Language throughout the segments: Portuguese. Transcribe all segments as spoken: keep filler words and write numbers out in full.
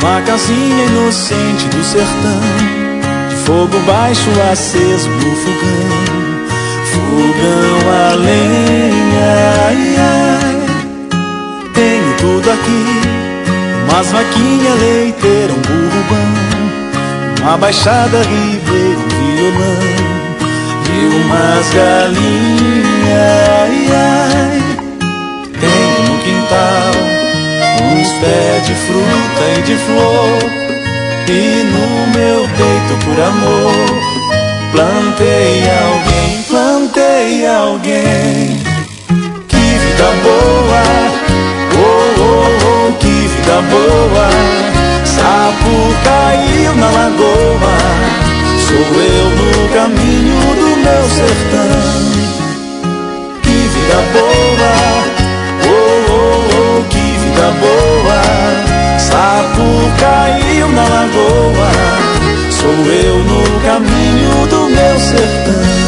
uma casinha inocente do sertão, de fogo baixo aceso no fogão, fogão a lenha, ai, ai. Tenho tudo aqui, umas vaquinhas leiteiras, um burro bom, uma baixada ribeira, um violão e umas galinhas, ai, ai. Tenho no quintal uns pés de fruta e de flor, e no meu peito por amor plantei alguém, plantei alguém. Que vida boa, oh, oh, oh, que vida boa. Sapo caiu na lagoa, sou eu no caminho do meu sertão. Que vida boa, oh, oh, oh, que vida boa. Sapo caiu na lagoa, sou eu no caminho do meu sertão.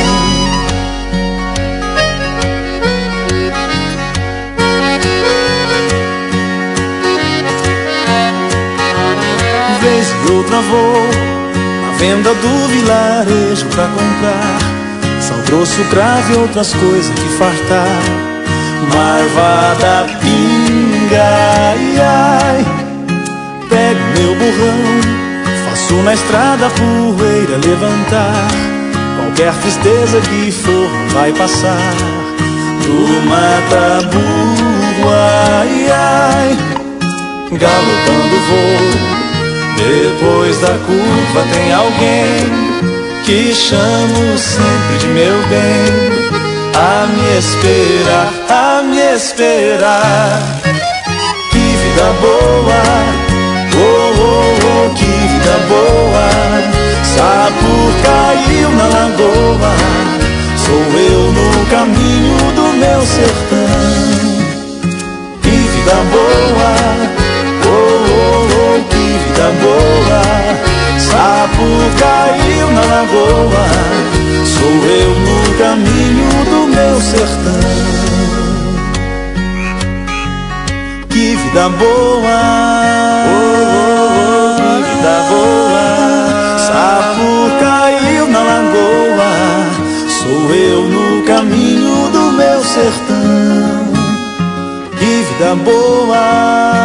Vez e outra vou à venda do vilarejo pra comprar sal grosso, cravo e outras coisas que fartar. Marvada, pinga, ai, ai. Pego meu burrão, faço na estrada a poeira levantar. Qualquer tristeza que for vai passar. Do mata-burro, ai, ai. Galopando vou, depois da curva tem alguém que chamo sempre de meu bem, a me esperar, a me esperar. Que vida boa, oh, oh, oh, que vida boa. Sapo caiu na lagoa, sou eu no caminho do meu sertão. Que vida boa, oh, oh, oh, que vida boa. Sapo caiu na lagoa, sou eu no caminho do meu sertão. Que vida boa, oh, oh, oh, que vida boa. Sapo caiu na lagoa, sou eu no caminho do meu sertão. Que vida boa.